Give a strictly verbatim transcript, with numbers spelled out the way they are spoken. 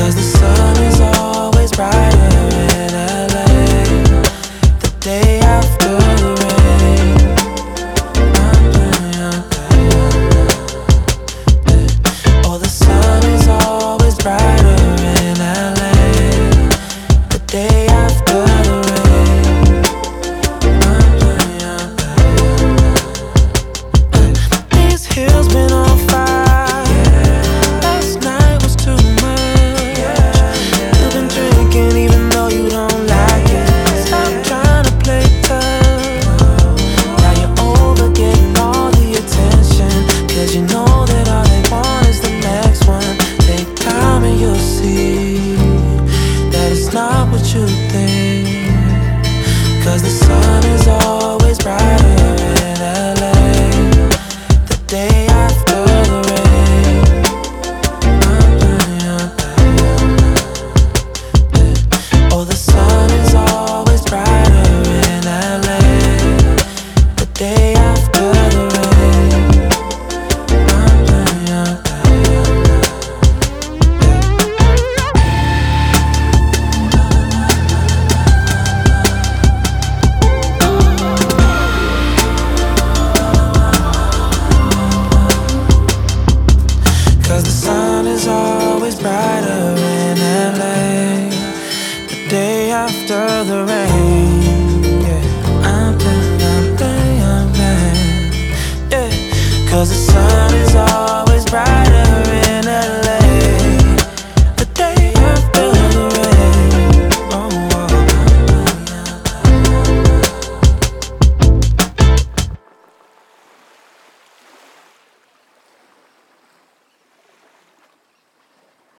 the sun is always brighter in L A the day after the rain. Oh, the sun is always brighter in L A the day after the rain. These hills been on fire. Last night was too much. You've been drinking even though you don't like it. Stop trying to play tough. Now you're over getting all the attention, 'cause you know that all they want is the next one. Take time and you'll see that it's not what you think, 'cause the sun